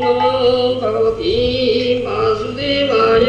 भगवती वासुदेवाय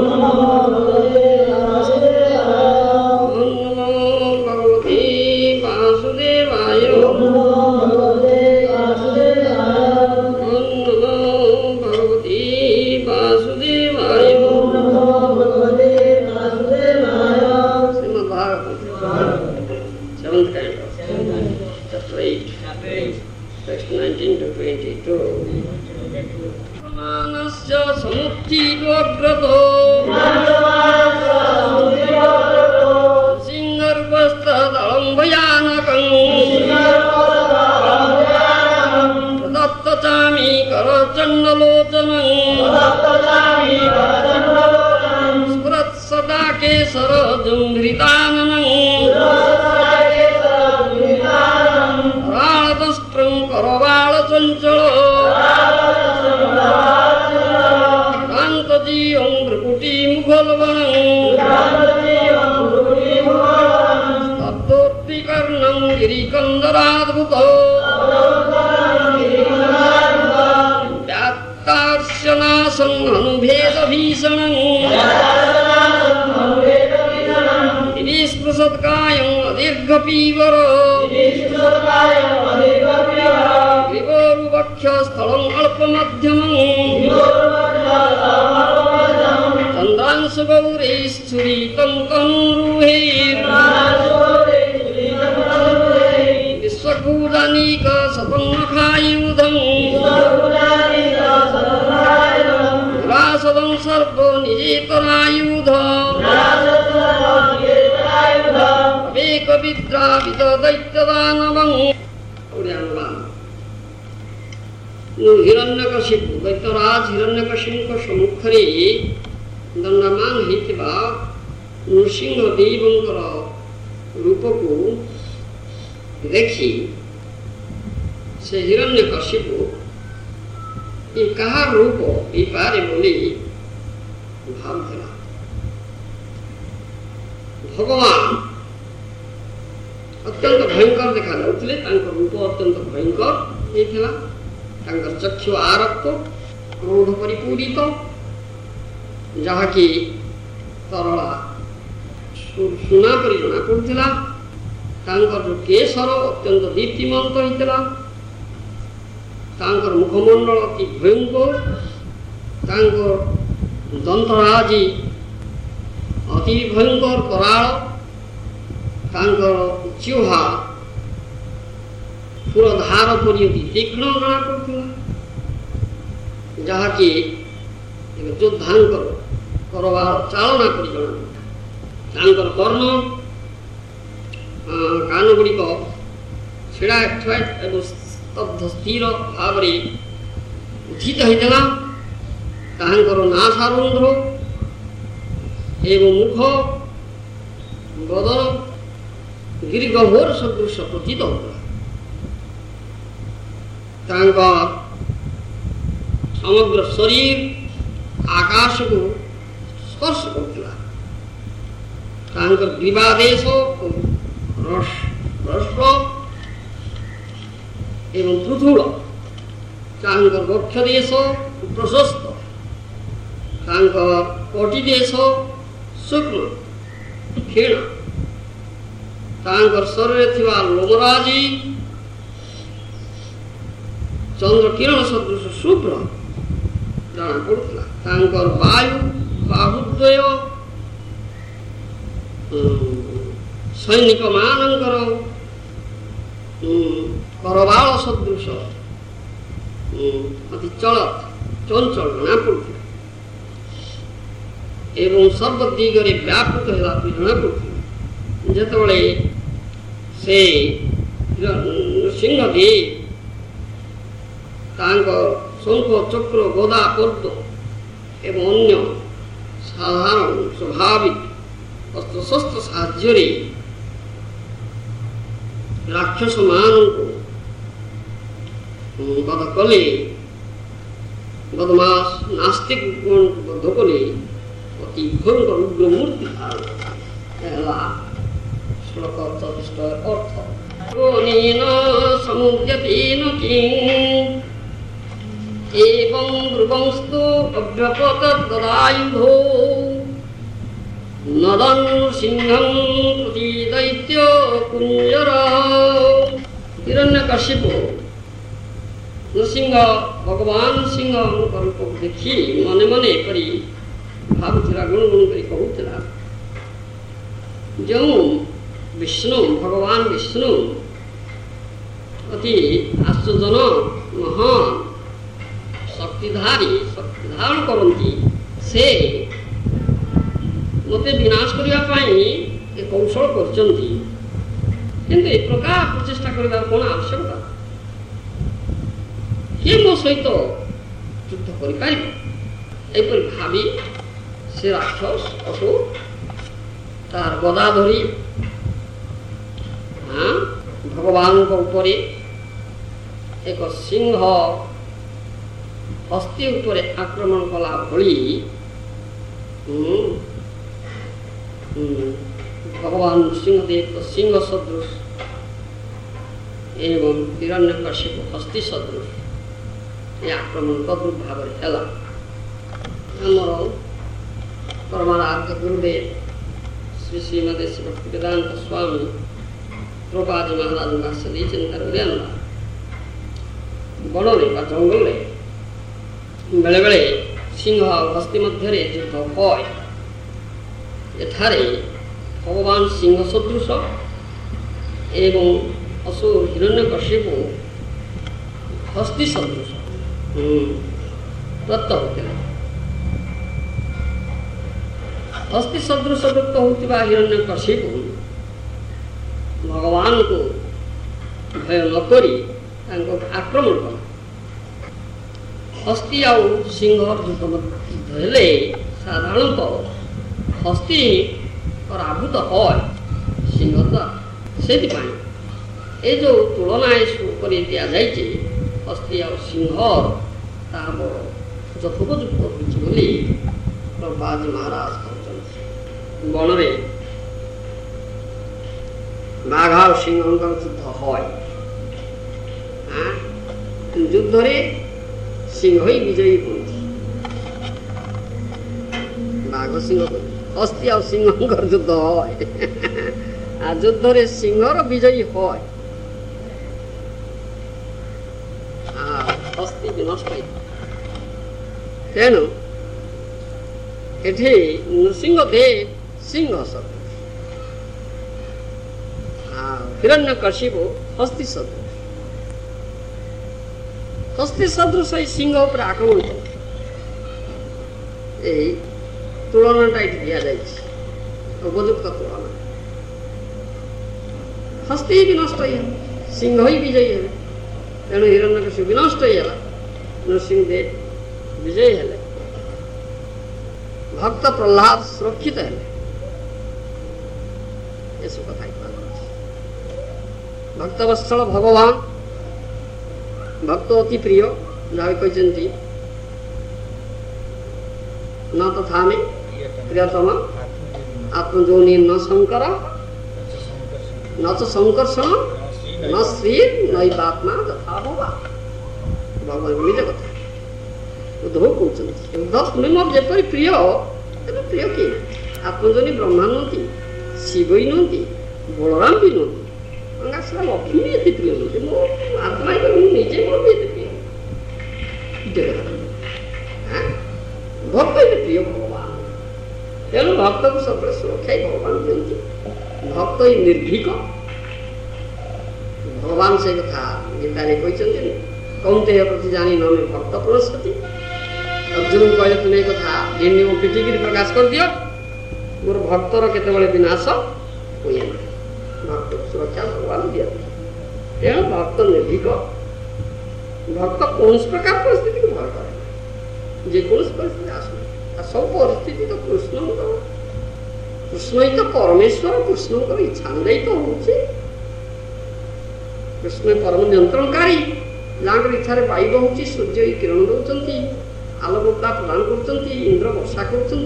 हिरण्यकशिपु दैत्यराज हिरण्यकशिपुଙ୍କ ସମ୍ମୁଖରେ ଦଣ୍ଡମାନ ହୋଇଥିବା ନୃସିଂହ ଦେବଙ୍କର ରୂପକୁ ଦେଖି ସେ ହିରଣ୍ୟକଶିପୁ ଏ କାହା ରୂପ ହେଇପାରେ ବୋଲି ଭାବୁଥିଲା। ଭଗବାନ ଅତ୍ୟନ୍ତ ଭୟଙ୍କର ଦେଖାଯାଉଥିଲେ, ତାଙ୍କ ରୂପ ଅତ୍ୟନ୍ତ ଭୟଙ୍କର ହେଇଥିଲା। ତାଙ୍କର ଚକ୍ଷୁ ଆରକ୍ତ କ୍ରୋଧ ପରିପୂରିତ, ଯାହାକି ତରଳା ସୁନା ପରି ଜଣାପଡ଼ୁଥିଲା। ତାଙ୍କର ଯେଉଁ କେଶର ଅତ୍ୟନ୍ତ ଦୀପ୍ତିମନ୍ତ ହୋଇଥିଲା, ତାଙ୍କର ମୁଖମଣ୍ଡଳ ଅତି ଭୟଙ୍କର, ତାଙ୍କର ଦନ୍ତରାଜି ଅତି ଭୟଙ୍କର କରାଳ, ତାଙ୍କର ଜିହ୍ୱା ପୁରଧାର ପରି ଅତି ତୀକ୍ଷ୍ଣ ଜଣାପଡ଼ୁଥିଲା, ଯାହାକି ଯୋଦ୍ଧାଙ୍କର କରବାର ଚାଳନା ପରି ଜଣାପଡ଼ୁଥିଲା। ତାଙ୍କର କର୍ଣ୍ଣ କାନ ଗୁଡ଼ିକ ଛିଡ଼ା ଏବଂ ସ୍ତବ୍ଧ ସ୍ଥିର ଭାବରେ ଉଦ୍ଧିତ ହୋଇଥିଲା। ତାହାଙ୍କର ନାସାରନ୍ଧ୍ର ଏବଂ ମୁଖ ବଦନ ଗିରିଗହ୍ୱର ସଦୃଶ ପ୍ରତୀତ ହେଉଥିଲା। ତାଙ୍କ ସମଗ୍ର ଶରୀର ଆକାଶକୁ ସ୍ପର୍ଶ କରୁଥିଲା। ତାଙ୍କର ଗ୍ରୀବାଦେଶ ହ୍ରସ୍ୱ ଏବଂ ପୃଥୁଳ, ତାଙ୍କର ବକ୍ଷ ଦେଶ ପ୍ରଶସ୍ତ, ତାଙ୍କର କଟି ଦେଶ ଶୁକ୍ଳ କ୍ଷୀଣ, ତାଙ୍କର ଶରୀରରେ ଥିବା ଲୋମରାଜି ଚନ୍ଦ୍ର କିରଣ ସଦୃଶ ଶୁଭ୍ର ଜଣାପଡ଼ୁଥିଲା। ତାଙ୍କର ବାହୁଦ୍ୱୟ ସୈନିକମାନଙ୍କର କରବାଳ ସଦୃଶ ଅତି ଚଞ୍ଚଳ ଜଣାପଡ଼ୁଥିଲା ଏବଂ ସର୍ବ ଦିଗରେ ବ୍ୟାପୃତ ହେବା ପରି ଜଣାପଡ଼ୁଥିଲା। ଯେତେବେଳେ ସେ ନୃସିଂହଦେବ ତାଙ୍କ ଶଙ୍ଖ ଚକ୍ର ଗଦା ପଦ୍ମ ଏବଂ ଅନ୍ୟ ସାଧାରଣ ସ୍ୱାଭାବିକ ଅସ୍ତ୍ରଶସ୍ତ୍ର ସାହାଯ୍ୟରେ ରାକ୍ଷସମାନଙ୍କୁ ବଧ କଲେ, ବଦମାସ ନାସ୍ତିକମାନଙ୍କୁ ବଧ କଲେ, ଅତି ଭୟଙ୍କର ଉଗ୍ର ମୂର୍ତ୍ତି ଧାରଣ ହେଲା ଶ୍ଲୋକ 34 ଅର୍ଥ। ସମୁଦ୍ୟତେନ କିଂ एवं ब्रुवंस्तु अभ्यपतद्गदायुधो नदं सिंहं प्रति दैत्य कुंजरा। हिरण्यकशिपु नृसिंह भगवान सिंह रूप देखी मने मने करी भावुला गुणगुण करी कहूला जो विष्णु भगवान विष्णु अति आश्चर्यजनक महान शक्तिधारी शक्ति धारण करती से मते विनाश करने एक कौशल करचंती किंतु ए प्रकार प्रचेष्टा करने कौन आवश्यकता किए मो सहित युद्ध कर भावी से राक्षस असुर तार गदा धरी भगवान उपरे एक सिंह हस्ती उपरे आक्रमण कला भली भगवान सिंहदेव तो सिंह सदृश एवं हिरण्यकशिपु हस्ती सदृश ये आक्रमण तद्रुप भाव है आमर परमाराध्य गुरुदेव श्री श्रीमती श्री भक्तिवेदांत स्वामी प्रभुपाद महाराज भाष्य दी चिंता बड़े जंगल बेले बेले सिंह हस्ती मध्य युद्ध हय एठारे भगवान सिंह सदृश एवं असुर हिरण्यकशिपु हस्ती सदृश वृत्त होते हस्ती सदृश वृत्त होता हिरण्यकशिपु भगवान को भय नक आक्रमण कला हस्ती आउ सिंह युद्ध हेले साधारणतः हस्ती पराभूत है सिंह द्वारा से ये जो तुलना कर दिया जाए हस्ती आ सिंह यथोपयुक्त होली प्रभुपाद महाराज कहते बन में बाघ और सिंह युद्ध है युद्ध सिंह ही विजयी होती बाघ सिंह हस्ती आ सिंह युद्ध है युद्ध रे सिंहर विजयी है हस्ती विनष्ट तेणु एठी नृसिंहदेव सिंह सदृश हिरण्यकशिपु हस्ती सदृश हस्ती सदृश सिंह उपर आक्रमण कर तुलनाटा ये दिया जाए उपयुक्त तुलना हस्ती विनष्ट सिंह ही विजयी है तेणु हिरण्यकशिपु विनष्ट होगा नृसिंहदेव विजयी हेले भक्त प्रहलाद सुरक्षित है कथा भक्तवत्सल भगवान भक्त अति प्रिय जहाँ कहते न तथा में प्रियतम आत्मजोनि न शंकर न च संकर्षण न श्री नैवात्मा तथा होगा भगवान निज कथा उद्धव कहते उद्धव तुम्हें मोर जेपरी प्रिय तेरे प्रिय किए आत्मजोनि ब्रह्मा नुहति शिव ही नुहति बलराम भी नुहति लक्ष्मी भी एत प्रिय नुहति मो आत्मा निजे मोर भी एत प्रिय भक्त ये प्रिय भगवान तेणु भक्त को सब सुरक्षा ही भगवान दिखती भक्त ही निर्भीक भगवान से कथा गीता कहते कौंतेय प्रति जानी न में भक्त पुरस्कृति अर्जुन को कहले तुम्हें कथा दिने को पिटिकी प्रकाश कर दियो मोर भक्तर केतबेले विनाश हुए ना भक्त सुरक्षा भगवान दिया तेणु भक्त निर्भीक भक्त कौन प्रकार परिस्थिति को भर करे जेकोसी परिस्थिति आस सब परिस्थिति तो कृष्ण ही तो परमेश्वर कृष्ण को इच्छा अनुदायी तो होचे कृष्ण परम नियंत्रणकारी जहाँ इच्छा वायु होची सूर्य ही किरण दौरान आलोकता प्रदान कर इंद्र वर्षा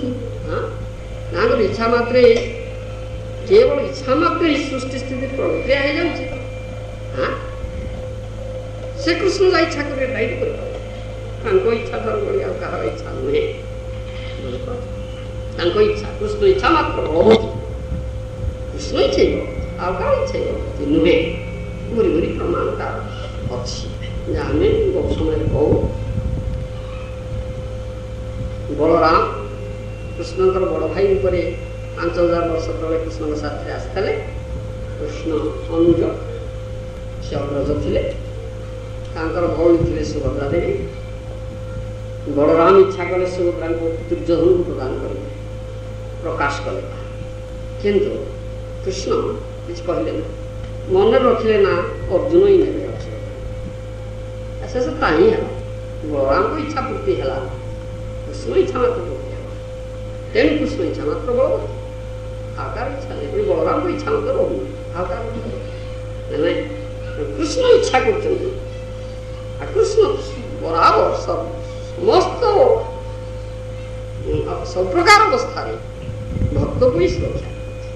कर इच्छा मात्रे केवल इच्छा मात्रे ही सृष्टि स्थिति प्रक्रिया हो जाए से कृष्ण जा इच्छा कर इच्छा धर्म कहार इच्छा नुहे इच्छा कृष्ण इच्छा मात्र भगवती कृष्ण इच्छा आउ क्या इच्छा नुहे गुरी गुरी प्रमाणता अच्छी आम बहुत समय कहू बलराम कृष्ण बड़ भाई उपर 5000 वर्ष तले कृष्ण साथी आसते कृष्ण अनुज से अग्रज थे भौणी थे सुभद्रा देवी बलराम इच्छा कले सुभद्रा को दुर्योधन को प्रदान करेंगे प्रकाश कले किंतु कृष्ण किसी कहले ना मन रखिले ना अर्जुन ही ने शेष ताही है बलराम को इच्छा पूर्ति है कृष्ण इच्छा मात्र पूर्ति है तेणु कृष्ण इच्छा मात्र बल आकार इच्छा नहीं बलराम को इच्छा मात्र रोहू आकार नहीं कृष्ण इच्छा कर कृष्ण बराबर समस्त सब प्रकार अवस्था भक्त को ही सुरक्षा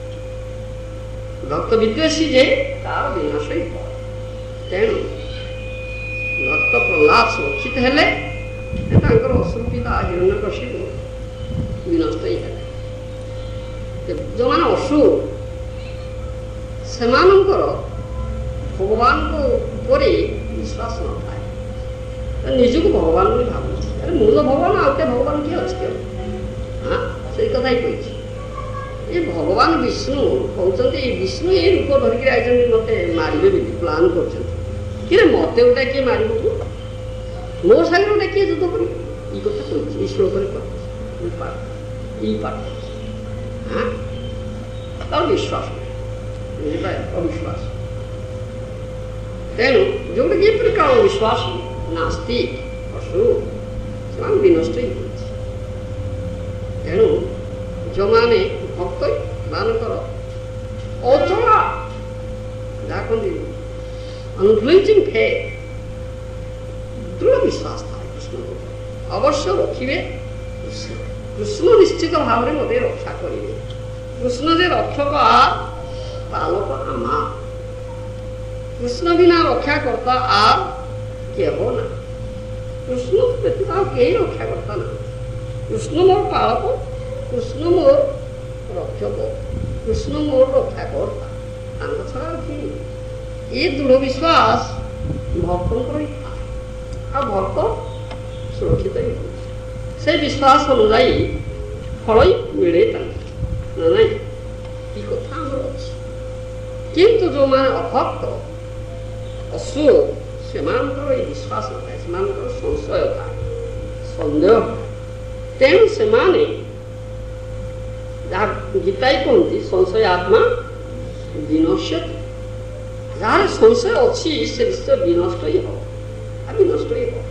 भक्त विद्वेषी जे तार विनाश ही तेणु भक्त प्रहलाद सुरक्षित हेले असुर पिता हिरण्यकशिपु विनष्ट ही है जो मैंने असुर से भगवान को ऊपर विश्वास न था निज को भगवान भी भाव अरे मुझे भगवान आउटे भगवान किए अच्छे हाँ से कथा ही कही ये भगवान विष्णु कहते विष्णु ये रूप धरिक आई मत मारे प्लां कर मत गोटे किए मार मो सागर गोटे किए युद्ध कर कथा कही श्लोक हाँ विश्वास अविश्वास तेणु जो ये प्रकार विश्वास नास्तिक असुर से विनष्ट ही तेणु जो माने भक्त मानकर अचला जहाँ कहते अनफ्लिंचिंग फेथ दृढ़ विश्वास था कृष्ण अवश्य रखिए कृष्ण निश्चित भाव में मत रक्षा करेंगे कृष्ण जे रक्षक आ पालक आमा कृष्ण बिना रक्षा करता आ के हो ना कृष्ण व्यतीत कई रक्षा करता ना कृष्ण मोर पालक कृष्ण मोर रक्षक कृष्ण मोर रक्षा करता छड़ा ये दृढ़ विश्वास भक्तों आ भक्त सुरक्षित ही से विश्वास अनुजाई फल ही मिले ना नहीं कथा किंतु जो मैंने अभक्त असुर से विश्वास नए से संशय था सन्देह तेणु से गीता कहती संशय आत्मा विनश्यति जार संशय अच्छी से निश्चय विनष्ट ही हो विनष्ट ही हो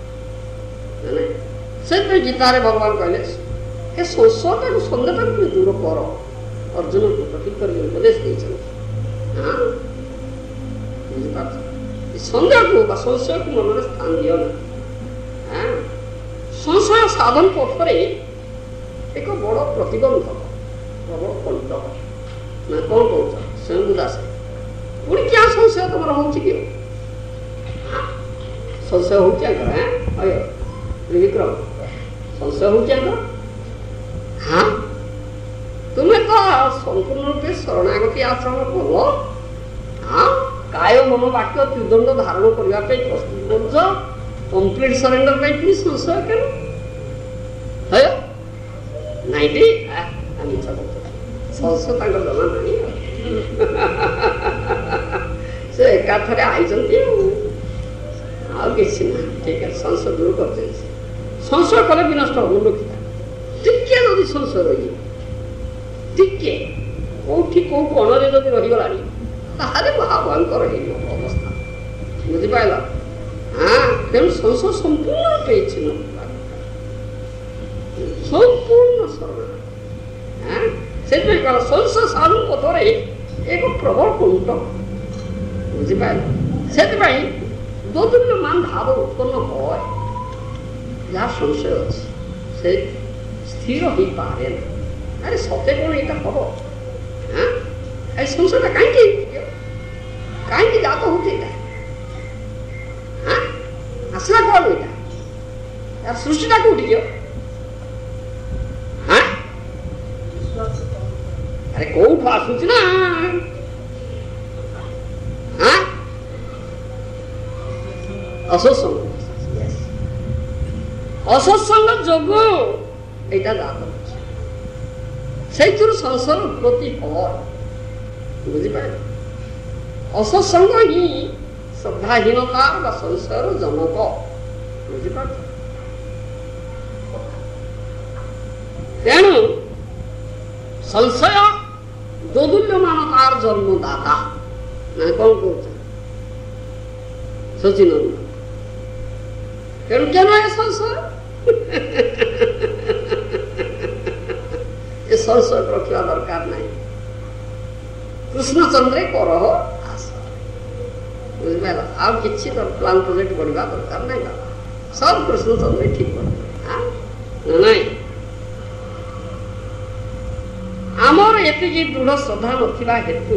से गीतार भगवान कहले संशय सन्देह दूर कर अर्जुन को प्रति कर उपदेश हाँ सन्देह को संशय को मन में स्थान दियो ना हाँ संशय साधन पथरे एक बड़ प्रतिबंधक प्रबल कंटक ना कौन कौन स्वयं दास पुणी क्या संशय तुम हो संशय हो विक्रम संशय हो हाँ तुम्हें तो संपूर्ण रूपे शरणागति आचरण कल हाँ काय मन वाक्य त्रिदंड धारण करने प्रस्तुत कर कंप्लीट सरेंडर पुणी संशय क्या नाइटी संशय जमा नहीं से एकाथरे आई किसी ना ठीक है संशय दूर करते संशय कले विनष्ट हो मुंडा टिके जदि संशय रही टिके कौटी कौ कणे जब रहीगला महाभयंकर अवस्था बुझिपाल हाँ तेणु संशय संपूर्ण रूपे इच्छिन्न संपूर्ण शरण हाँ से संशय साधु पथरे एक प्रबल कंटक बुझिपाल से दोदुल्यमान भाव उत्पन्न हो जहाँ संशय अच्छे से स्थिर हो पारे ना अरे सत्य कौन यहाँ हम हाँ संशय कहीं जात हो हाँ आसला कौन यहाँ यार सृष्टिटा कोठी गयो हां अरे कोठ आसुच ना हां असत्संग असत्संग जोगो एटा जात से संसार उत्पत्ति हम बुझी पाए असत्संग ही श्रद्धाहीनता संसार जनक बुझीपार तेणु संशय दोदुल्यमान तार जन्मदाता ना कौन कौन सचिन तेणु क्या है संशय ये संशय रखा दरकार नहीं कृष्णचंद्र कर बुझे आउ कि प्लान प्रोजेक्ट बढ़ा दरकार नहीं सब कृष्णचंद्र ठीक कर नहीं आमर एति दृढ़ श्रद्धा ना हेतु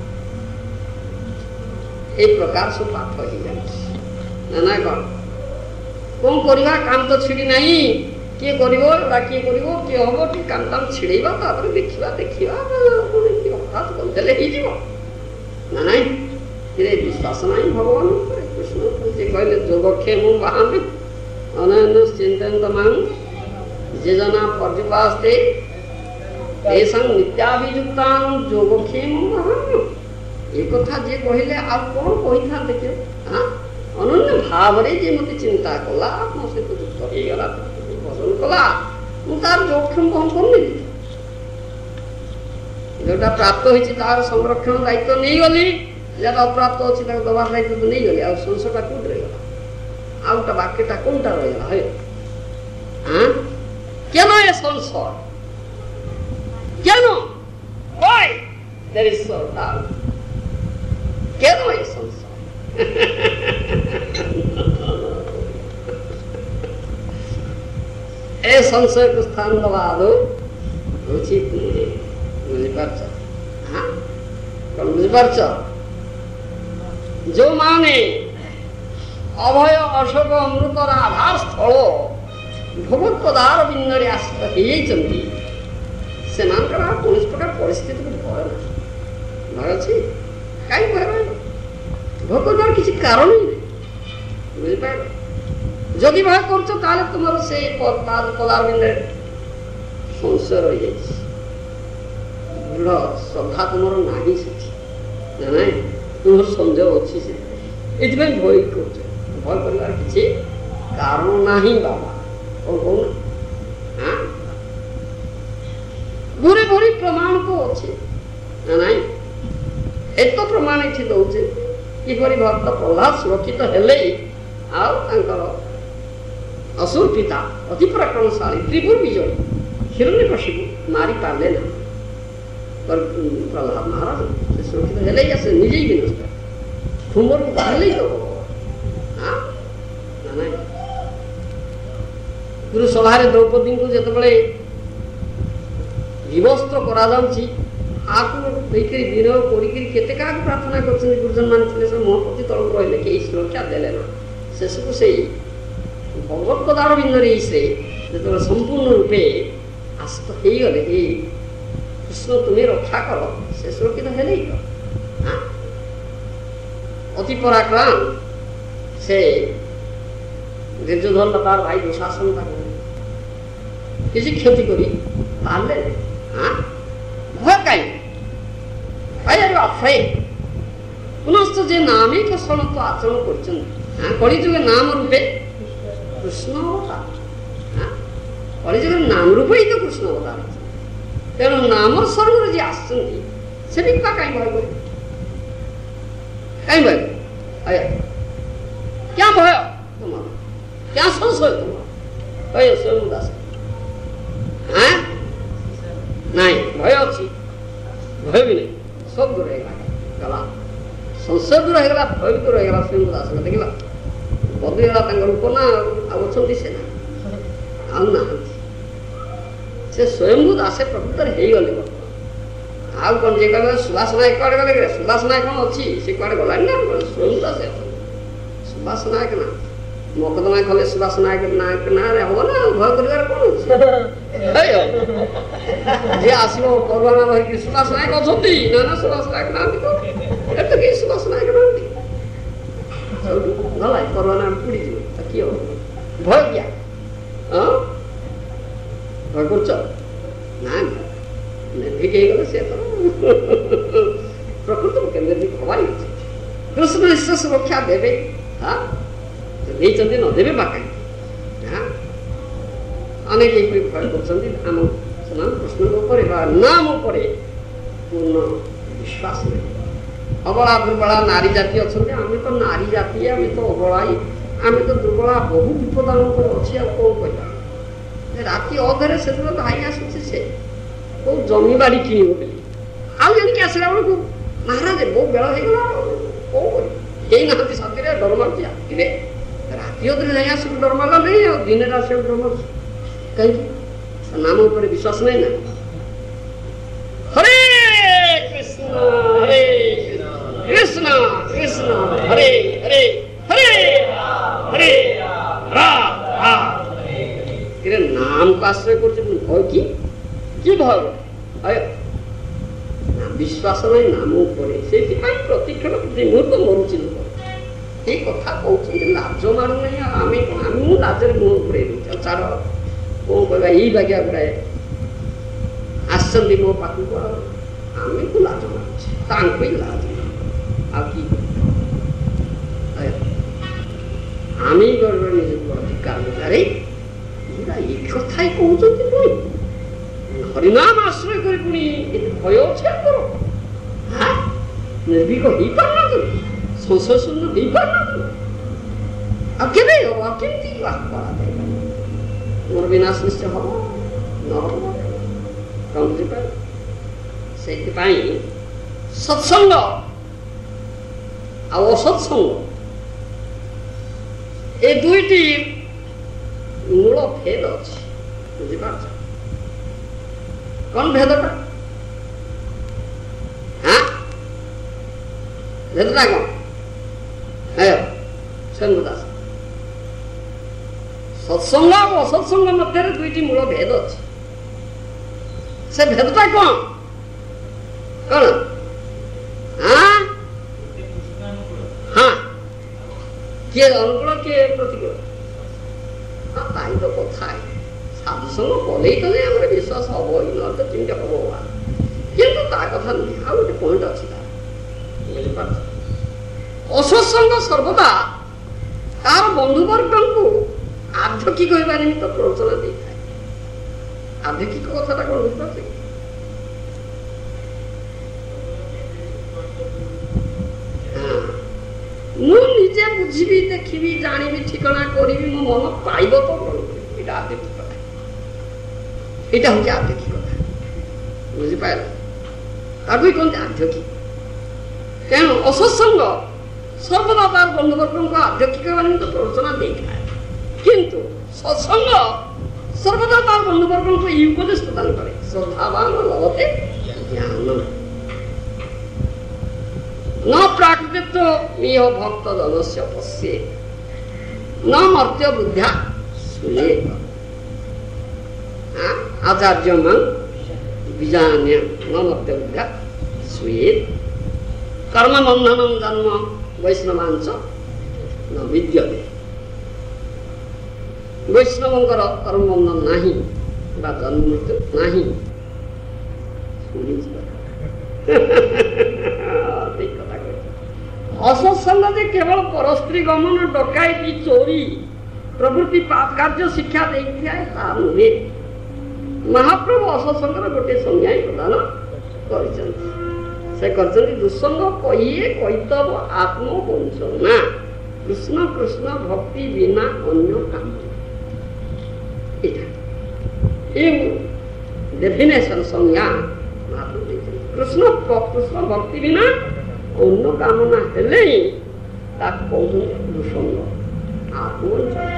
एक प्रकार से पाठ हो जाए ना कौन करवा काम तो छिड़ी नहीं किए करा किए किए हम कि काम दाम छिड़ेबा तापर देखा देखा हठात बोलते ना नहीं विश्वास नहीं भगवान कृष्ण जी कहले जोगक्षेम वहां अनन्य चिंतन मांग जे जना पर्युपास्ते तेषां नित्याभियुक्ता जोगक्षेम वहां ये कथा जे कहले आ कौन कही था देखियो हां अनन्य भाव रे जे मते चिंता कला मो से तो युक्त हे गला पसंद कला मु तार जोखम कौन करनी जोटा प्राप्त होइछि तार संरक्षण दायित्व नहीं गली जेटा अप्राप्त अछि तार दबार दायित्व तो नहीं गली आ संशयटा कोड रे गला आउटा बाकीटा कोनटा रह गला हे हां केनो ए संशय केनो why there is so doubt केनो ए संशय ए संशय को स्थान दबा दो उचित नहीं बुझिपारछ हां कौन बुझिपारछ जो माने अभय अशोक अमृतर आधार स्थल भगवत पदार बिंदरे आश्रित होइचंती से मानकर कौन प्रकार परिस्थिति को भय ना भय अछि काई भय भगवान किसी कारण ही नहीं बुझिपार जदि भय करछ ताले तुमर से पदार बिंदरे संशय रही जाइछ दृढ़ श्रद्धा तुमर नाही सेठी ना तुम संजय अच्छी से ये भय कर भय कर किसी कारण नाही बाबा और कौन हाँ भूरी भूरी प्रमाण तो अच्छे ना एक तो प्रमाण ये दौचे किपरि भक्त प्रहलाद सुरक्षित हेले असुर पिता अति पराक्रमशाली त्रिपुर विजय हिरण्यकशिपु मारी पारले ना पर प्रहलाद महाराज सुरक्षित हेले या से निजे ही विनष्ट ठुमर हेले तो हां ना गुरु सभा द्रौपदी को जिते विवस्त्र करा जाउछि आकु देखि दिन कोड़ी केते का प्रार्थना करछन गुरुजन मान थिले से मोह प्रति तळ रहले के सुरक्षा देले ना शेष को से भगवत पदार बिंदरे से जब संपूर्ण रूपे आस्त हे गले हे कृष्ण तुम्हें रक्षा करो से सुरक्षित हेले हां अति पराक्रम से दुर्योधन तार भाई दुशासन का किसी क्षति करी पाले हां भय काई भाई आर अफ्रेड पुनश्च जे नामे कसन तो आचरण करछन हां कली जुगे नाम रूपे कृष्ण अवतार हां कली जुगे नाम रूपे ही तो कृष्ण अवतार तेणु नाम शरण जे आछंती से भी का काई भय करी काई भय आया क्या भय तुम्हारा क्या संशय तुम्हारा कहे स्वयं दास हाँ नहीं भय अच्छी भय भी नहीं सब दूर गला संशय दूर होगा भय भी दूर होगा स्वयं दास देखला बदलीगला रूप ना आछे से ना आना से स्वयं दास प्रकृत हो आउ कौन जे कह सुभाष नायक कड़े गले सुभाष नायक कौन अच्छी से कड़े गला ना स्वयं दास सुभाष नायक ना ମକଦ୍ଦମା କଲେ ସୁବାସ ନାୟକ ନାଁରେ ହବ ନା, ଭୟ କରିବାର କଣ ଅଛି? ଯିଏ ଆସିବ ପରୱାନା ଧରିକି ସୁବାସ ନାୟକ ଅଛନ୍ତି, ନା ନା ସୁବାସ ନାୟକ ନାହାନ୍ତି, ତ ଏଠି କେହି ସୁବାସ ନାୟକ ନାହାନ୍ତି, ଗଲା ପରୱାନା ପୁଡ଼ିଯିବ, କିଏ ହବ? ଭୟ କିଆ? ଭୟ କରୁଛ ନା? ନିର୍ଭୀକ ହେଇଗଲେ ସେ ତ ପ୍ରକୃତ ନିର୍ଭୀକ ହବାଇ ଅଛି। କୃଷ୍ଣ ନିଶ୍ଚୟ ସୁରକ୍ଷା ଦେବେ, ଦେଇଛନ୍ତି ନ ଦେବେ ବା କାହିଁକି? ଅନେକ ଏହିପରି ଭୟ କରୁଛନ୍ତି। ଆମ ସେମାନେ କୃଷ୍ଣଙ୍କ ଉପରେ ବା ନାମ ଉପରେ ପୂର୍ଣ୍ଣ ବିଶ୍ୱାସ ନାହିଁ। ଅବଳା ଦୁର୍ବଳା ନାରୀ ଜାତି ଅଛନ୍ତି, ଆମେ ତ ନାରୀ ଜାତି, ଆମେ ତ ଅବଳାଇ, ଆମେ ତ ଦୁର୍ବଳା, ବହୁ ବିପଦ ଆମ ଉପରେ ଅଛି। ଆଉ କଣ କହିବା? ରାତି ଅଧରେ ସେଦିନ ଧାଇଁ ଆସୁଛି ସେ କୋଉ ଜମିବାଡ଼ି କିଣିବ ବୋଲି, ଆଉ ଜାଣିକି ଆସିଲା ବେଳକୁ ମହାରାଜ ବହୁ ବେଳ ହେଇଗଲା, କଣ କରିବ? କେହି ନାହାନ୍ତି ସାଥିରେ, ଡର ମାରୁଛି। ରାତିରେ ରାତି ଅଧରେ ଯାଇ ଆସିବୁ ଡର ମାରିଲା ନାହିଁ, ଆଉ ଦିନରେ ଆସିବାକୁ ଡର ମାରୁଛି କାହିଁକି? ନାମ ଉପରେ ବିଶ୍ୱାସ ନାହିଁ ନା। ହରେ କୃଷ୍ଣ ହରେ କୃଷ୍ଣ କୃଷ୍ଣ ହରେ ହରେ ହରେ ହରେ ନାମକୁ ଆଶ୍ରୟ କରୁଛି, ଭୟ କି ଭୟ? ବିଶ୍ୱାସ ନାହିଁ ନାମ ଉପରେ, ସେଇଥିପାଇଁ ପ୍ରତିକ୍ଷଣ ମୁହୂର୍ତ୍ତ ମରୁଛି ଲୋକ। ଏଇ କଥା କହୁଛନ୍ତି, ଲାଜ ମାରୁନାହିଁ। ଆଉ ଆମେ ମୁଁ ଲାଜରେ ମୁହଁ ଘୁରେଇ ଦଉଛି, ଆଉ ଛାଡ଼ କଣ କହିବା? ଏଇ ବାଗିଆ ଗୁଡ଼ାଏ ଆସିଛନ୍ତି ମୋ ପାଖକୁ, ଆଉ ଆମେ କୁ ଲାଜ ମାରୁଛେ, ତାଙ୍କୁ ହିଁ ଲାଜ ଆଉ କି ଆମେ ନିଜକୁ ଅଧିକାର ବୁଝାରେ ଏଇ କଥା ହିଁ କହୁଛନ୍ତି। ପୁଣି ହରିନାମ ଆଶ୍ରୟ କରି ପୁଣି ଏତେ ଭୟ ଅଛି ଆମର? ନିର୍ଭୀକ ହେଇପାରୁନାହାନ୍ତି, ସଂଶୟ ଶୂନ୍ୟ ହେଇପାରୁନାହାନ୍ତି, ଆଉ କେବେ ହବ? ଆଉ କେମିତି ମୋର ବିନାଶ ନିଶ୍ଚୟ ହବ ନ ହବ? ସେଇଥିପାଇଁ ସତ୍ସଙ୍ଗ ଆଉ ଅସତ୍ସଙ୍ଗ ଏ ଦୁଇଟି ମୂଳ ଭେଦ ଅଛି, ବୁଝିପାରୁଛ? କଣ ଭେଦଟା? ଭେଦଟା କଣ? ଦାସ, ସତ୍ସଙ୍ଗ ଆଉ ଅସତ୍ସଙ୍ଗ ମଧ୍ୟରେ ଦୁଇଟି ମୂଳ ଭେଦ ଅଛି। ସେ ଭେଦଟା କଣ? କଣ? କିଏ ଅନୁକୂଳ କିଏ ପ୍ରତିକୂଳ? ତାଇ ତ କଥା ସାଧୁସଙ୍ଗ କଲେଇ କଲେ ଆମର ବିଶ୍ୱାସ ହବ, ନହେଲେ କେମିତି ହବ? କିନ୍ତୁ ତା କଥା ନୁହେଁ, ଆଉ ଗୋଟେ ପଏଣ୍ଟ ଅଛି ତାର, ବୁଝିପାରୁଛ? ଅସତ୍ସଙ୍ଗ ସର୍ବଦା ତାର ବନ୍ଧୁବର୍ଗଙ୍କୁ ଆଧ୍ୟକ୍ଷିକ ହେବା ନିମିତ୍ତ ପ୍ରରୋଚନା ଦେଇଥାଏ। ଆଧ୍ୟକ୍ଷିକ କଥାଟା କଣ ବୁଝିପାରୁଛ? ମୁଁ ନିଜେ ବୁଝିବି, ଦେଖିବି, ଜାଣିବି, ଠିକଣା କରିବି, ମୋ ମନ ପାଇବ ତ କଣ କରିବି? ଏଇଟା ଆଧ୍ୟକ୍ଷିକତା, ଏଇଟା ହଉଛି ଆଧ୍ୟକ୍ଷିକତା, ବୁଝିପାରିଲ? ତାକୁ କହନ୍ତି ଆଧ୍ୟକ୍ଷିକ। ତେଣୁ ଅସତ୍ସଙ୍ଗ ସର୍ବଦା ତାର ବନ୍ଧୁବର୍ଗଙ୍କୁ ଆଧ୍ୟକ୍ଷିକ ନିମିତ୍ତ ପ୍ରରୋଚନା ଦେଇଥାଏ, କିନ୍ତୁ ସତ୍ସଙ୍ଗ ସର୍ବଦା ତାର ବନ୍ଧୁବର୍ଗଙ୍କୁ ଏହି ଉପଦେଶ ପ୍ରଦାନ କରେ, ଶ୍ରଦ୍ଧାବାନ ଲଭତେ ଜ୍ଞାନ न प्राकृत इह भक्त जनस्य पश्ये न मर्त्य बुद्ध्या सुनेत आचार्य मन विजान्य न मर्त्य बुद्ध्या सुयेत कर्म बंधनम जन्म वैष्णवांच न विद्यते। वैष्णवंकर कर्म बंधन नाही बा जन्म मृत्यु नाही। असत्संग जे केवल परस्त्री गमन डकायती चोरी प्रभृति पाप कार्य शिक्षा देखे नुहे। महाप्रभु असत्संग गोटे संज्ञा प्रदान कर दुसंग कहिए कईतव आत्मवंचना कृष्ण कृष्ण भक्ति बिना अन्य काम। डेफिनेशन संज्ञा कृष्ण कृष्ण भक्ति बिना अन्य कामना हेले दुसंग आत्मवंचना।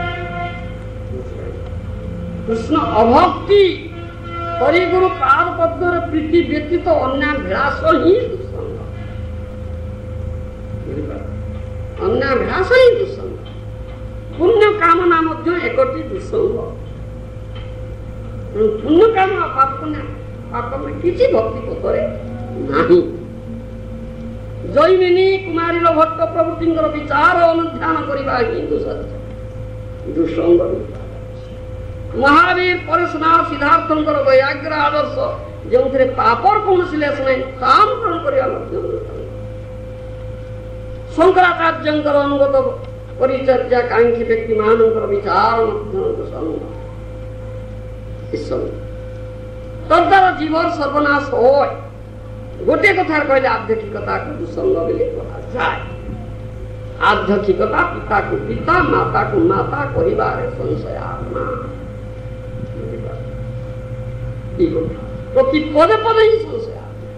कृष्ण अभक्ति हरिगुरु पाद पद्मर प्रीति व्यतीत अन्याभ्यास ही दुसंग। अन्याभ्यास ही दुसंग। पुण्य कामना मध्य एकटी दुसंग पुण्य काम पाप पुण्य पाप किसी भक्ति पथरे नहीं जैमिनी कुमारी भट्ट प्रभृति विचार अनुध्यान करने ही दुसंग महावीर परशुराम सिद्धार्थ वैराग्य आदर्श जो पापर कौन लेस नहीं अनुकरण करने शंकराचार्य अनुगत परिचर्या कांक्षी व्यक्ति मान विचार तद्वारा जीवर सर्वनाश हो गोटे कथार कहले आध्यात्मिकता को दुसंग बोली कहा जाए आध्यात्मिकता पिता को पिता माता को माता कहबार संशय आत्मा प्रति पदे पदे ही संशय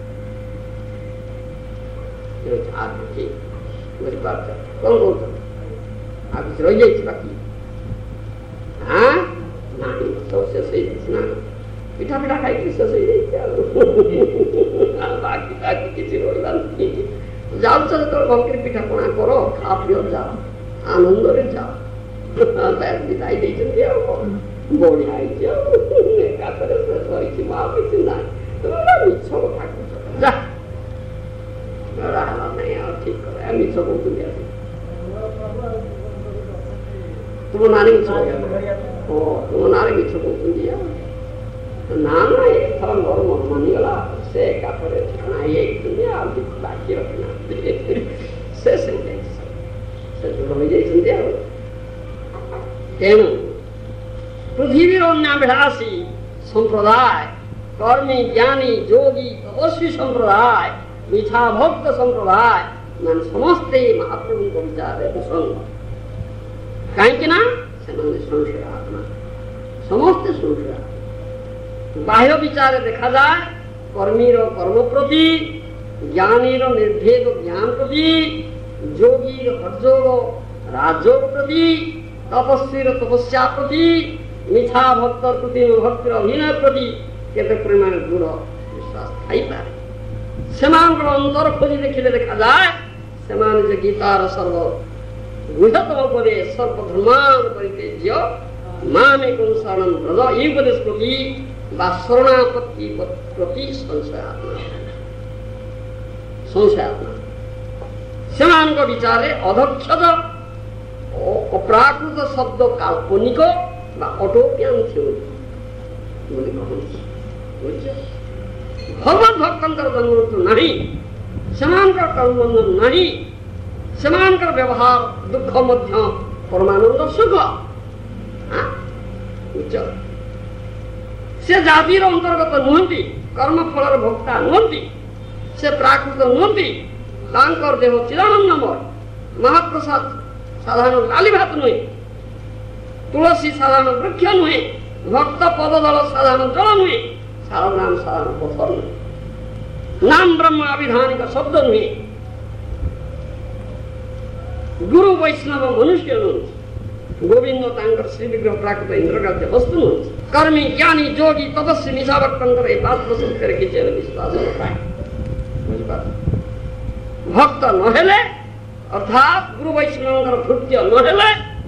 आध्यात्मिक बुझिपार कौन बोलता आप रही जाए बाकी हाँ नहीं तो से सही ना पिठा पिठा खाई से सही बाकी बाकी किसी रोजगार नहीं जाओ चल तो भक्ति पिठा पଣା करो खा पियो जाओ आनंद रे जाओ बैर विदाई दे चलते हो बोली आई जाओ का तरह से सही की मां किसी ना तो मिछो ठाकुर जा रहा नहीं और ठीक करे मिछो को तुम यार तुम नारी मिछो ओ तुम नारी मिछो को तुम दिया ना ना एक थर मोर मन मानी गला से का पर ना ये दुनिया अब बाकी रखना से जो हो जाए सुनते हो तेणु पृथ्वीर अन्याभिलाषी संप्रदाय कर्मी ज्ञानी योगी तपस्वी संप्रदाय मिछा भक्त संप्रदाय मान समस्ते महाप्रभु को विचार दुसंग कहीं से संशय आत्मा समस्ते संशय बाह्य विचार देखा जाए कर्मीर कर्म प्रति ज्ञानीर निर्भेद ज्ञान प्रति योगीर हठयोग राजयोग प्रति तपस्वीर तपस्या प्रति मिछा भक्त प्रति भक्तिर अभिनय प्रति केते परिमाण दृढ़ विश्वास थाई पारे सेमानकर अंतर खोजी देखिले देखा जाए सेमान जे गीतार सर्व बृहत्तम उपदेश सर्वधर्मान परित्यज्य मामेकं शरणं व्रज ई उपदेश प्रति बा शरणापत्ति प्रति संशयात्मा सेमानक विचारे अधक्षद अप्राकृत शब्द काल्पनिक बा अटोपियान थ्योरी बोली कहନ୍ତି भगवत भक्तंकर जन्म तो नहीं सेमानकर कर्मबंधन नहीं सेमानकर व्यवहार दुख मध्य परमानंद सुख से जातिर अंतर्गत नुहंती कर्म फलर भोक्ता नुहंती से प्राकृत नुहंती तांकर देह चिदानंदमय महाप्रसाद साधारण लाली भात नुहे तुलसी साधारण वृक्ष नुहे भक्त पददल साधारण जल नुहे साधारण साधारण पथर नुहे नाम ब्रह्म अभिधानिक शब्द नुहे गुरु वैष्णव मनुष्य नुहे गोविंद तांकर श्री विग्रह प्राकृत इंद्रगाद्य वस्तु नुहे कर्मी ज्ञानी योगी तपस्वी निशा भक्तंकर एक बात प्रसन्न करके चेर विश्वास होता भक्त नहेले अर्थात गुरु वैष्णव भृत्य नहेले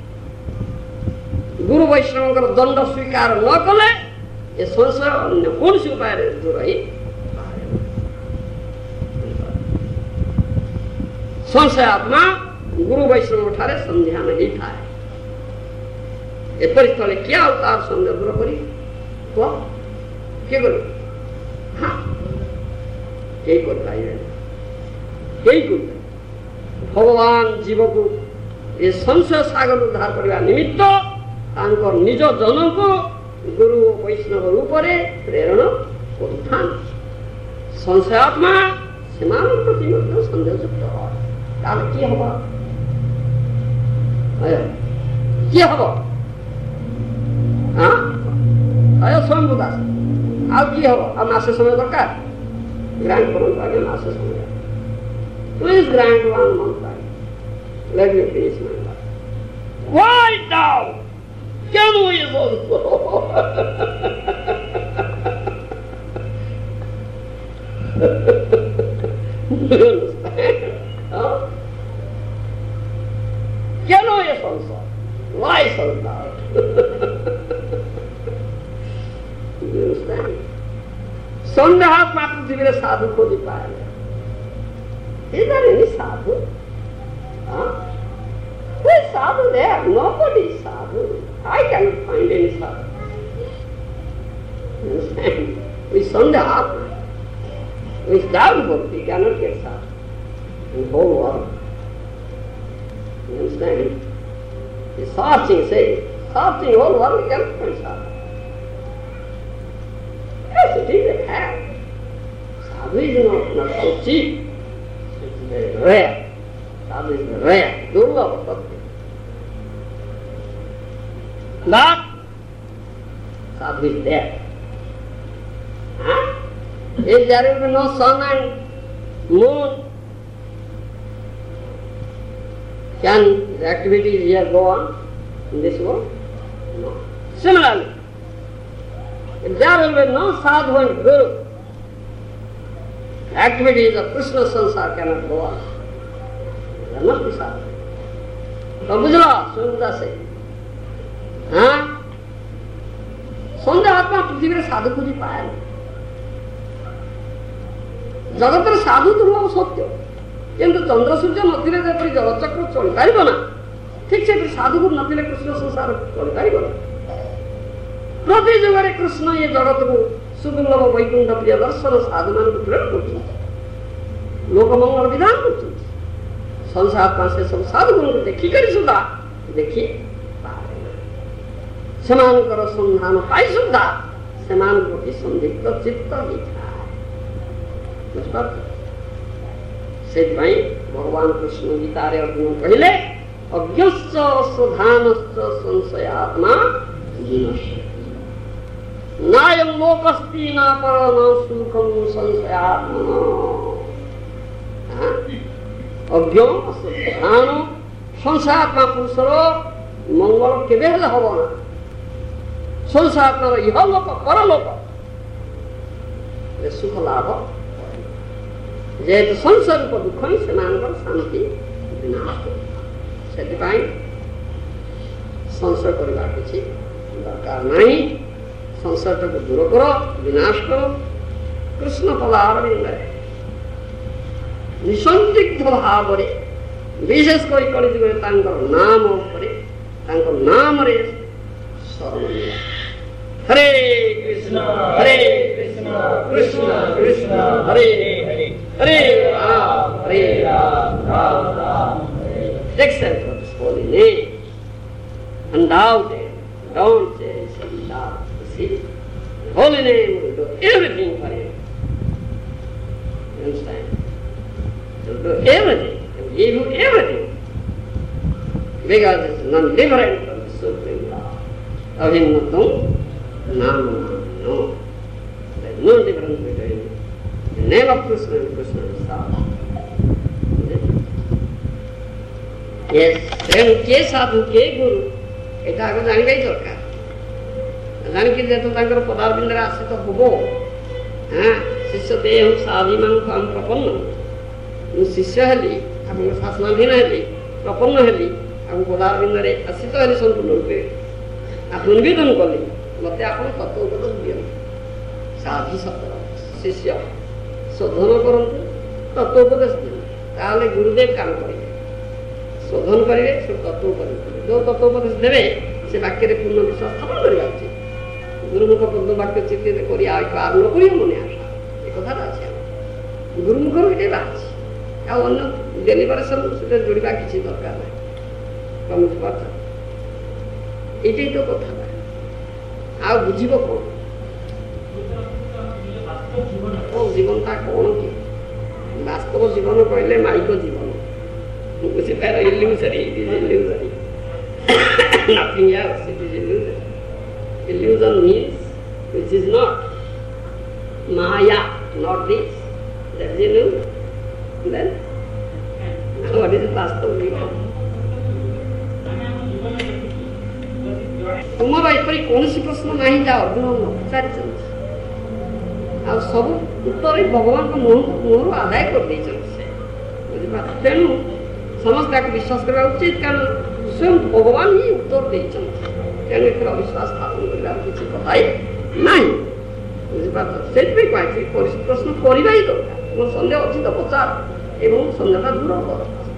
गुरु वैष्णव दंड स्वीकार न कले ये संशय अन्य कौन सी उपाय दूर ही संशय आत्मा गुरु वैष्णव ठारे संध्या नहीं था एपरी स्थले क्या अवतार संदेह दूर करी तो के कर हाँ यही कर पाइबे यही कर भगवान जीव को ये संशय सागर उद्धार करने निमित्त तांकर निज जन को गुरु वैष्णव रूप में प्रेरण करुथान संशयात्मा सेमान प्रति संदेहयुक्त ताले कि हब कि हब हाँ अय स्वयं दास आउ कि हब आ मासे समय दरकार ग्रांट करंतु आगे मासे समय please grant 1 month let me finish my life why now can we also can we also ସନ୍ଦେହାତ୍ମା ପୃଥିବୀରେ ସାଧୁ ଖୋଜି ପାଏ। Is there any sadhu? Huh? Who is sadhu there? Nobody is sadhu. I cannot find any sadhu. Understand? With sandhya, with doubtful, we cannot get sadhu in the whole world. You understand? The searching, searching whole world, we cannot find sadhu. Yes, it is a fact. Sadhu is not so cheap. It is very rare. Sadhu is rare, durlabha satya. But sadhu is there. Huh? If there will be no sun and moon, can the activities here go on in this world? No. Similarly, if there will be no sadhu and guru, activities of Krishna sansar cannot go on. There must be sadhu. So bujhla, Sundar says. ସନ୍ଦେହାତ୍ମା ପୃଥିବୀରେ ସାଧୁ ଖୋଜି ପାଏ। ଜଗତରେ ସାଧୁ ଦୁର୍ଲଭ ସତ୍ୟ, କିନ୍ତୁ ଚନ୍ଦ୍ର ସୂର୍ଯ୍ୟ ନଥିଲେ ଯେପରି ଜଳଚକ୍ର ଚଳିପାରିବ ନା, ଠିକ୍ ସେପରି ସାଧୁଗୁରୁ ନଥିଲେ କୃଷ୍ଣ ସଂସାର ଚଳିପାରିବ ନା। ପ୍ରତି ଯୁଗରେ କୃଷ୍ଣ ଏ ଜଗତକୁ ସୁଦୁର୍ଲଭ ବୈକୁଣ୍ଠ ପ୍ରିୟ ଦର୍ଶନ ସାଧୁମାନଙ୍କୁ ପ୍ରେରଣ କରୁଛନ୍ତି, ଲୋକମଙ୍ଗଳ ବିଧାନ କରୁଛନ୍ତି। ସଂସାରାତ୍ମା ସେ ସବୁ ସାଧୁଗୁରୁଙ୍କୁ ଦେଖିକରି ସୁଦ୍ଧା ଦେଖି ସେମାନଙ୍କର ସନ୍ଧାନ ପାଇ ସୁଦ୍ଧା ସେମାନଙ୍କ ପ୍ରତି ସନ୍ଦିଗ୍ଧ ଚିତ୍ତ ହେଇଥାଏ। ବୁଝିପାରୁଛ? ସେଥିପାଇଁ ଭଗବାନ କୃଷ୍ଣ ଗୀତାରେ ଅର୍ଜୁନ କହିଲେ ଅଜ୍ଞଶ୍ଚ ଶ୍ରଦ୍ଧାନଶ୍ଚ ସଂଶୟାତ୍ମା ନାୟଂ ଲୋକସ୍ତି ନା ପର ନ ସୁଖଂ ସଂଶୟାତ୍ମନା। ଅଜ୍ଞ ଅଶ୍ରଦ୍ଧାନ ସଂଶୟାତ୍ମା ପୁରୁଷର ମଙ୍ଗଳ କେବେ ହେଲେ ହବ ନା। ସଂସାରର ଇହଲୋକ ପରଲୋକ ସୁଖ ଲାଭ, ଯେହେତୁ ସଂସାରୂପ ଦୁଃଖ ହିଁ ସେମାନଙ୍କର ଶାନ୍ତି ବିନାଶ କରେ। ସେଥିପାଇଁ ସଂଶୟ କରିବା କିଛି ଦରକାର ନାହିଁ। ସଂସାରଟାକୁ ଦୂର କର, ବିନାଶ କର। କୃଷ୍ଣ ପଦାରବିନ୍ଦରେ ନିସନ୍ଦିଗ୍ଧ ଭାବରେ, ବିଶେଷ କରି କଳିଯୁଗରେ ତାଙ୍କର ନାମ ଉପରେ, ତାଙ୍କ ନାମରେ ଶରଣ ନିଅ। Hare Krishna, Krishna Krishna, Hare Hare, Hare Ram, Ram Ram. Accept of His holy name, undoubted, don't say doubt. See, the holy name will do everything for you. You understand? It will do everything, it will give you everything, because it is none different from the Supreme Lord. Ahinnatam. No. There is no difference between the name of Krishna and Krishna himself. Yes, ତେଣୁ କିଏ ସାଧୁ କିଏ ଗୁରୁ ଏଇଟା ଆଗ ଜାଣିବା ହିଁ ଦରକାର। ଜାଣିକି ଯେହେତୁ ତାଙ୍କର ପଦାରବିନ୍ଦରେ ଆସିତ ହବ, ଶିଷ୍ୟ ଦେହ ସାଧୀମାନ ସ୍ୱାମୀ ପ୍ରପନ୍ନ, ମୁଁ ଶିଷ୍ୟ ହେଲି, ଆପଣଙ୍କ ଶାସନାଧୀନ ହେଲି, ପ୍ରପନ୍ନ ହେଲି, ଆମ ପଦାରବିନ୍ଦରେ ଆସିତ ହେଲି ସମ୍ପୂର୍ଣ୍ଣ ରୂପେ ଆତ୍ମନିବେଦନ କଲି, ମତେ ଆପଣ ତତ୍ତ୍ୱ ଉପଦେଶ ଦିଅନ୍ତୁ। ସାଧି ସତ ଶିଷ୍ୟ ଶୋଧନ କରନ୍ତୁ, ତତ୍ତ୍ୱ ଉପଦେଶ ଦିଅନ୍ତୁ, ତାହେଲେ ଗୁରୁଦେବ କାମ କରିବେ, ଶୋଧନ କରିବେ, ସେ ତତ୍ତ୍ୱ ଉପଦେଶ ଦେବେ। ଯେଉଁ ତତ୍ତ୍ୱ ଉପଦେଶ ଦେବେ ସେ ବାକ୍ୟରେ ପୂର୍ଣ୍ଣ ବିଶ୍ୱାସ ସ୍ଥାପନ କରିବା ଉଚିତ। ଗୁରୁମୁଖ ପଦ ବାକ୍ୟ ଚିତ୍ତିତ କରି ଆଉ ଏକ ଆରମ୍ଭ କରିବ ମନେ ଆଶା, ଏ କଥାଟା ଅଛି। ଆମ ଗୁରୁମୁଖରୁ ଏଇଟା ବାହାରିଛି, ଆଉ ଅନ୍ୟ ଡେଲିଭରେସନ୍ ସେଟା ଯୋଡ଼ିବା କିଛି ଦରକାର ନାହିଁ। ତମେ ବୁଝିପାରୁଛ? ଏଇଟାই ତ କଥାଟା। ଆଉ ବୁଝିବ କଣ? ଜୀବନଟା କଣ କି? ବାସ୍ତବ ଜୀବନ କହିଲେ ମାଇକ ଜୀବନ, ବୁଝିପାର? Illusory, it is illusory, nothing else, it is illusion. Illusion means which is not. Maya, not this. That is illusion. Then what is ବାସ୍ତବ ଜୀବନ? ତୁମର ଏପରି କୌଣସି ପ୍ରଶ୍ନ ନାହିଁ ଯାହା ଅର୍ଜୁନ ନ ପଚାରିଛନ୍ତି, ଆଉ ସବୁ ଉତ୍ତର ଭଗବାନଙ୍କ ମୁହଁରୁ ଆଦାୟ କରିଦେଇଛନ୍ତି ସେ। ବୁଝିପାର? ତେଣୁ ସମସ୍ତେ ତାକୁ ବିଶ୍ୱାସ କରିବା ଉଚିତ, କାରଣ ସ୍ୱୟଂ ଭଗବାନ ହିଁ ଉତ୍ତର ଦେଇଛନ୍ତି। ତେଣୁ ଏଥିରେ ଅବିଶ୍ୱାସ ସ୍ଥାପନ କରିବାର କିଛି କଥା ନାହିଁ। ବୁଝିପାରୁଛ? ସେଇଥିପାଇଁ କହିଛି ପ୍ରଶ୍ନ କରିବା ହିଁ ଦରକାର। ମୋର ସନ୍ଦେହ ଅଛି ତ ପଚାର ଏବଂ ସନ୍ଦେହଟା ଦୂର କର।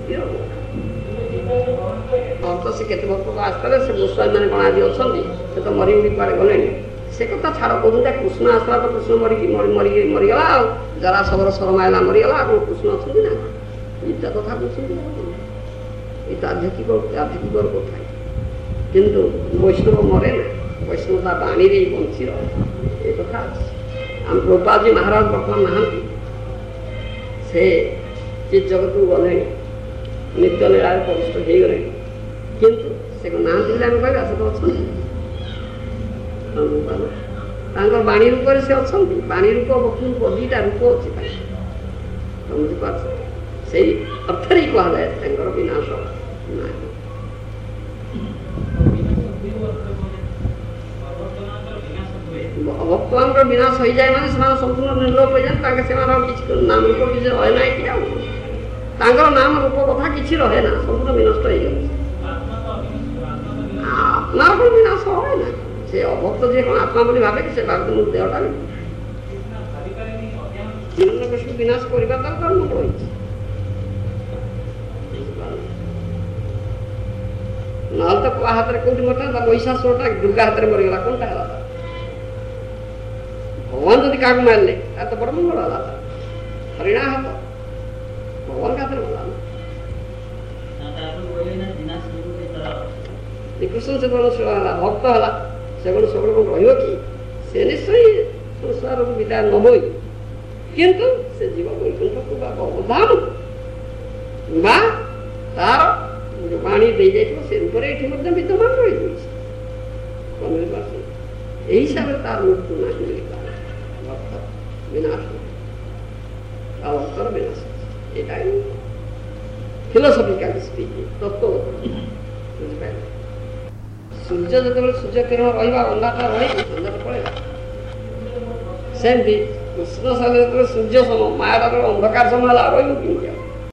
ତ ସେ କେତେ ବର୍ଷ ଆସିଥିଲେ ସେ ଗୋସ୍ୱାମୀମାନେ କ'ଣ ଆଜି ଅଛନ୍ତି? ସେ ତ ମରି ଉଡ଼ି କୁଆଡ଼େ ଗଲେଣି। ସେ କଥା ଛାଡ଼ କହୁଛନ୍ତି କୃଷ୍ଣ ଆସିଲା ତ କୃଷ୍ଣ ମରିଗଲା ଆଉ ଜରା ସବର ସରମାଇଲା ମରିଗଲା ଆଉ କୃଷ୍ଣ ଅଛନ୍ତି ନା ଏଇଟା କଥା କହୁଛନ୍ତି। ଏଇଟା ଆଧ୍ୟାତ୍ମିକର କଥା। କିନ୍ତୁ ବୈଷ୍ଣବ ମରେ ନା, ବୈଷ୍ଣବ ତା ବାଣୀରେ ବଞ୍ଚି ରହେ। ଏ କଥା ଅଛି। ଆମ ପ୍ରଭୁପାଦଜୀ ମହାରାଜ ବର୍ତ୍ତମାନ ନାହାନ୍ତି, ସେ ଚିତ୍ ଜଗତକୁ ଗଲେଣି, ନିତ୍ୟ ଲୀଳାରେ ପ୍ରବିଷ୍ଟ ହେଇଗଲେଣି। କିନ୍ତୁ ସେ କ'ଣ ନାହାନ୍ତି ବୋଲି ଆମେ କହିବା? ସେ ତ ଅଛନ୍ତି। ତାଙ୍କର ବାଣୀ ରୂପରେ ସେ ଅଛନ୍ତି। ବାଣୀ ରୂପ ବକ୍ତୃ ରୂପ ଦୁଇଟା ରୂପ ଅଛି ତାଙ୍କର। ବୁଝିପାରୁଛ? ସେଇ ଅର୍ଥରେ କୁହାଯାଏ ତାଙ୍କର ବିନାଶ ନାହିଁ। ଭକ୍ତମାନଙ୍କର ବିନାଶ ହୋଇଯାଏ ମାନେ ସେମାନେ ସମ୍ପୂର୍ଣ୍ଣ ନିର୍ଲୋପ ହୋଇଯାନ୍ତି। ତାଙ୍କେ ସେମାନଙ୍କର କିଛି ନାମ ରୂପ କିଛି ରହେ ନାହିଁ କି ଆଉ ତାଙ୍କର ନାମ ରୂପ କଥା କିଛି ରହେ ନା, ସମ୍ପୂର୍ଣ୍ଣ ବିନଷ୍ଟ ହେଇଯାଉଛି। ଆତ୍ମାର କ'ଣ ବିନାଶ ହୁଏ ନା? ସେ ଅଭକ୍ତ ଯିଏ କ'ଣ ଆତ୍ମା ବୋଲି ଭାବେ କି? ସେ ଭାବେ ମୋ ଦେହଟା ଜୀବନକୁ ବିନାଶ କରିବା ତାର କର୍ମ ରହିଛି। ନହେଲେ ତ କାହା ହାତରେ କୋଉଠି ମରିଥାନ୍ତା? ମହିଷାସୁରଟା ଦୁର୍ଗା ହାତରେ ମରିଗଲା, କଣଟା ହେଲା? ଭଗବାନ ଯଦି କାହାକୁ ମାରିଲେ ତାର ତ ବଡ଼ ମଙ୍ଗଳ ହେଲା। ହରିଣା ହାତ ଭଗବାନ ହାତରେ ମଲା। ଶ୍ରୀକୃଷ୍ଣ ସେ କ'ଣ ହେଲା? ଭକ୍ତ ହେଲା। ସେ କ'ଣ ସବୁବେଳେ କ'ଣ ରହିବ କି? ସେ ନିଶ୍ଚୟ ସଂସାରକୁ ବିଦାୟ ନବଇ। କିନ୍ତୁ ସେ ଯିବ ବୈକୁଣ୍ଠକୁ ବା ଧାମକୁ ବା ତାର ଯେଉଁ ବାଣୀ ଦେଇଯାଇଥିବ ସେ ରୂପରେ ଏଠି ମଧ୍ୟ ବିଦ୍ୟମାନ ରହିଯାଇଛି। ଏହି ହିସାବରେ ତାର ମୃତ୍ୟୁ ନାହିଁ ବୋଲି ଭକ୍ତ ବିନାଶ, ଆଉ ଭକ୍ତର ବିନାଶ। ଏଇଟା ହିଁ ଫିଲୋସଫିକାଲି ସ୍ପିକିଂ, ତତ୍ତ୍ୱ। ବୁଝିପାରିଲେ? ସୂର୍ଯ୍ୟ ଯେତେବେଳେ ସୂର୍ଯ୍ୟ କିରଣ ରହିବା, ଅନ୍ଧାରଟା ରହିବ, ଅନ୍ଧାର ପଳେଇବା। ସେମିତି କୃଷ୍ଣ ସାଙ୍ଗେ ଯେତେବେଳେ ସୂର୍ଯ୍ୟ ସମ, ମାୟାଟା ଅନ୍ଧକାର ସମୟ ହେଲା, ରହିବ କେମିତି?